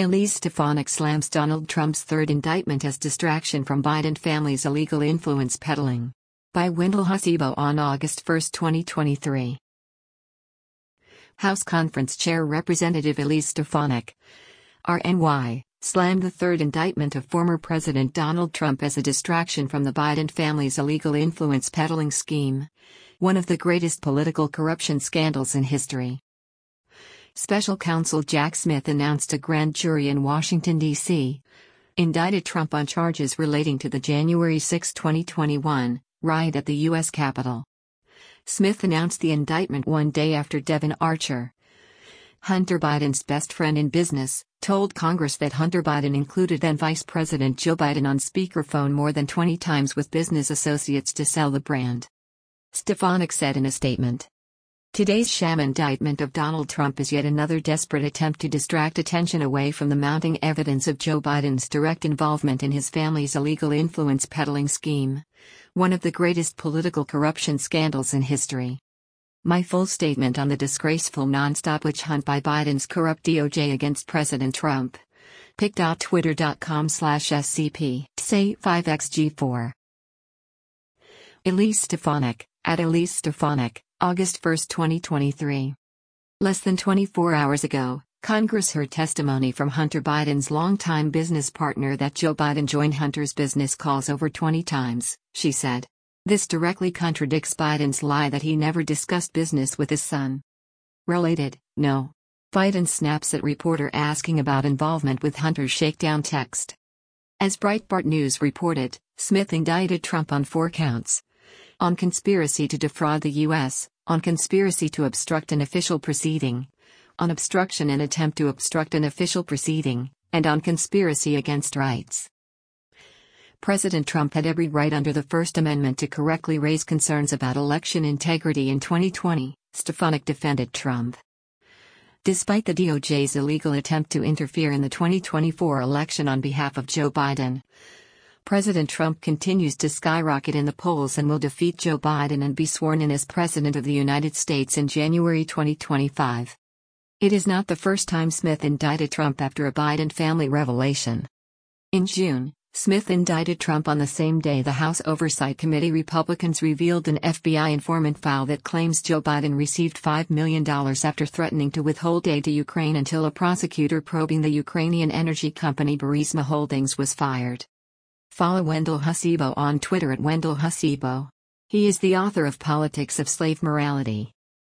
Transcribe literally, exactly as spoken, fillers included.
Elise Stefanik slams Donald Trump's third indictment as distraction from Biden family's illegal influence peddling. By Wendell Hasibo on August first, twenty twenty-three. House Conference Chair Representative Elise Stefanik, R N Y, slammed the third indictment of former President Donald Trump as a distraction from the Biden family's illegal influence peddling scheme, one of the greatest political corruption scandals in history. Special counsel Jack Smith announced a grand jury in Washington, D C indicted Trump on charges relating to the January sixth, twenty twenty-one, riot at the U S Capitol. Smith announced the indictment one day after Devon Archer, Hunter Biden's best friend in business, told Congress that Hunter Biden included then Vice President Joe Biden on speakerphone more than twenty times with business associates to sell the brand. Stefanik said in a statement, "Today's sham indictment of Donald Trump is yet another desperate attempt to distract attention away from the mounting evidence of Joe Biden's direct involvement in his family's illegal influence peddling scheme, one of the greatest political corruption scandals in history. My full statement on the disgraceful nonstop witch hunt by Biden's corrupt D O J against President Trump. pic dot twitter dot com slash S C P, say five X G four. Elise Stefanik, at Elise Stefanik, August first, twenty twenty-three. Less than twenty-four hours ago, Congress heard testimony from Hunter Biden's longtime business partner that Joe Biden joined Hunter's business calls over twenty times, she said. This directly contradicts Biden's lie that he never discussed business with his son. Related, no. Biden snaps at reporter asking about involvement with Hunter's shakedown text. As Breitbart News reported, Smith indicted Trump on four counts. On conspiracy to defraud the U S, on conspiracy to obstruct an official proceeding, on obstruction and attempt to obstruct an official proceeding, and on conspiracy against rights. President Trump had every right under the First Amendment to correctly raise concerns about election integrity in twenty twenty, Stefanik defended Trump. Despite the D O J's illegal attempt to interfere in the twenty twenty-four election on behalf of Joe Biden, President Trump continues to skyrocket in the polls and will defeat Joe Biden and be sworn in as President of the United States in January twenty twenty-five. It is not the first time Smith indicted Trump after a Biden family revelation. In June, Smith indicted Trump on the same day the House Oversight Committee Republicans revealed an F B I informant file that claims Joe Biden received five million dollars after threatening to withhold aid to Ukraine until a prosecutor probing the Ukrainian energy company Burisma Holdings was fired. Follow Wendell Hasibo on Twitter at Wendell Hasibo. He is the author of Politics of Slave Morality.